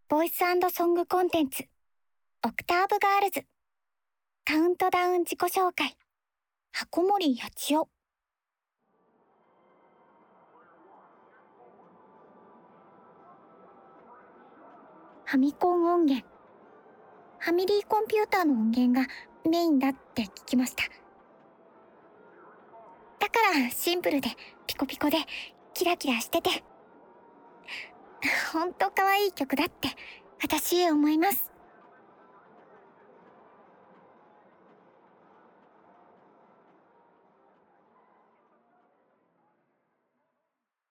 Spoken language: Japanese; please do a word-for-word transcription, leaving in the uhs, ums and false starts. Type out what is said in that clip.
ボイス&ソングコンテンツ、オクターブガールズ、カウントダウン自己紹介、箱森八千代。ファミコン音源。ファミリーコンピューターの音源がメインだって聞きました。だからシンプルでピコピコでキラキラしてて、ほんと可愛い曲だって私思います。